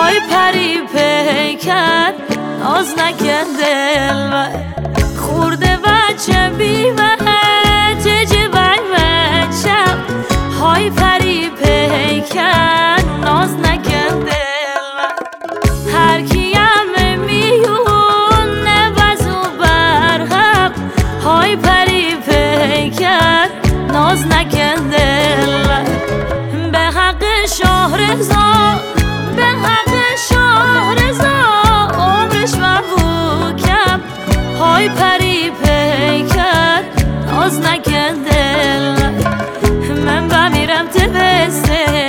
های پری پیکر ناز نکن دلبر خورده بچه بی وجه بچم های پری پیکر ناز نکن دلبر هر کیم میونه وزو برهم های پری پیکر ناز نکن دلبر به حق شاهرزاد به حق شاهرزاد عمرش مبوکم های پری پیکر ناز نکن دلبر من بمیرم تبسته